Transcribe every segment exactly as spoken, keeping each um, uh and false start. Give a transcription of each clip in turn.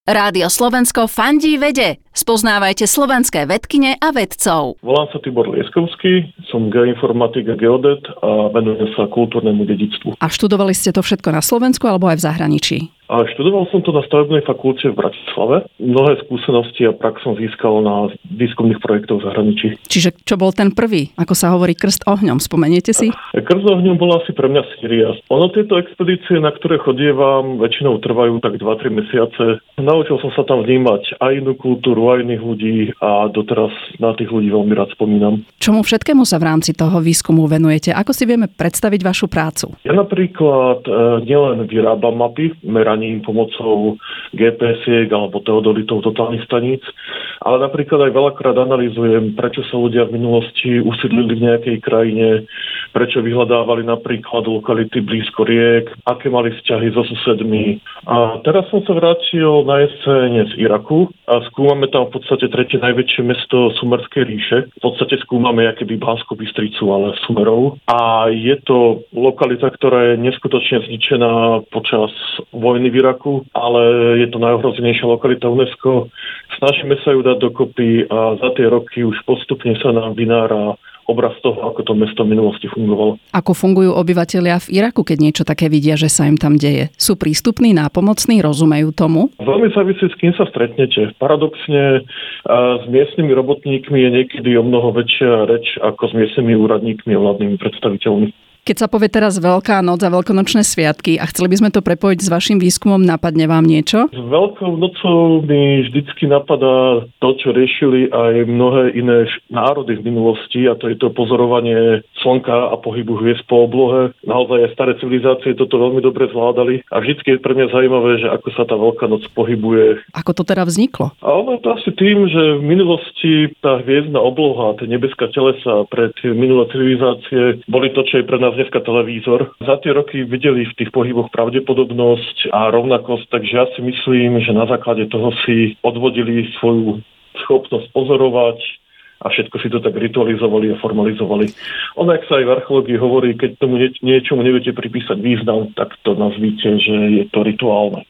Rádio Slovensko fandí vede. Spoznávajte slovenské vedkyne a vedcov. Volám sa Tibor Lieskovský, som geoinformatik a geodet a venujem sa kultúrnemu dedičstvu. A študovali ste to všetko na Slovensku alebo aj v zahraničí? A študoval som to na stavebnej fakulte v Bratislave. Mnohé skúsenosti a prax som získal na výskumných projektoch v zahraničí. Čiže čo bol ten prvý? Ako sa hovorí, krst ohňom, spomeniete si? Krst ohňom bola asi pre mňa Sýria. Ono tieto expedície, na ktoré chodievam, väčšinou trvajú tak dva tri mesiace. Naučil som sa tam vnímať aj inú kultúru, aj iných ľudí a doteraz na tých ľudí veľmi rád spomínam. Čomu všetkému sa v rámci toho výskumu venujete? Ako si vieme predstaviť vašu prácu? Ja napríklad e, nielen vyrábam mapy, meraním pomocou gé pé esiek alebo teodolitov totálnych staníc, ale napríklad aj veľakrát analyzujem, prečo sa ľudia v minulosti usídlili v nejakej krajine, prečo vyhľadávali napríklad lokality blízko riek, aké mali vzťahy so susedmi. A teraz som sa vrátil na jeseň z Iraku a skúmame tam v podstate tretie najväčšie mesto Sumerskej ríše. V podstate skúmame akéby Banskú Bystricu, ale Sumerov. A je to lokalita, ktorá je neskutočne zničená počas vojny v Iraku, ale je to najohrozenejšia lokalita UNESCO. Snažíme sa ju dať dokopy a za tie roky už postupne sa nám vynára obraz toho, ako to mesto v minulosti fungovalo. Ako fungujú obyvatelia v Iraku, keď niečo také vidia, že sa im tam deje? Sú prístupní, nápomocní, rozumejú tomu? Veľmi závisí, s kým sa stretnete. Paradoxne s miestnymi robotníkmi je niekedy o mnoho väčšia reč ako s miestnymi úradníkmi a vládnymi predstaviteľmi. Keď sa povie teraz Veľká noc a veľkonočné sviatky a chceli by sme to prepojiť s vašim výskumom, napadne vám niečo? S Veľkou nocou mi vždycky napadá to, čo riešili aj mnohé iné národy v minulosti, a to je to pozorovanie slnka a pohybu hviezd po oblohe. Naozaj aj staré civilizácie toto veľmi dobre zvládali a vždycky je pre mňa zaujímavé, že ako sa tá Veľká noc pohybuje. Ako to teda vzniklo? A ono je to asi tým, že v minulosti tá hviezdna obloha, tá nebeská telesa pre tie minulé civilizácie boli to, čo je pre nás dneska televízor. Za tie roky videli v tých pohyboch pravdepodobnosť a rovnakosť, takže ja si myslím, že na základe toho si odvodili svoju schopnosť pozorovať a všetko si to tak ritualizovali a formalizovali. Ono, ak sa aj v archeológii hovorí, keď tomu nie, niečomu neviete pripísať význam, tak to nazvíte, že je to rituálne.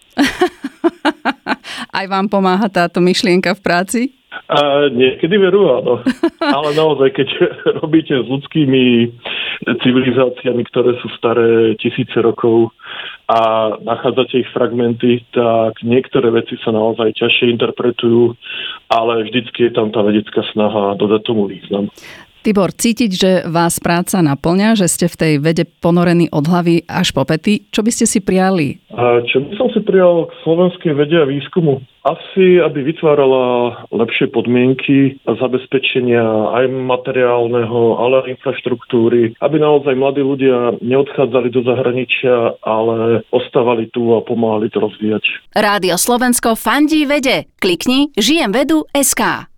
Aj vám pomáha táto myšlienka v práci? A niekedy veru, áno. Ale naozaj, keď robíte s ľudskými civilizáciami, ktoré sú staré tisíce rokov a nachádzate ich fragmenty, tak niektoré veci sa naozaj ťažšie interpretujú, ale vždycky je tam tá vedecká snaha dodať tomu význam. Tibor, cítiť, že vás práca naplňa, že ste v tej vede ponorení od hlavy až po pety. Čo by ste si prijali? A čo by som si prijal k slovenskej vede a výskumu? Asi, aby vytvárala lepšie podmienky a zabezpečenia aj materiálneho, ale aj infraštruktúry, aby naozaj mladí ľudia neodchádzali do zahraničia, ale ostávali tu a pomáhali to rozvíjať. Rádio Slovensko fandí vede. Klikni žijem vedu bodka es ká.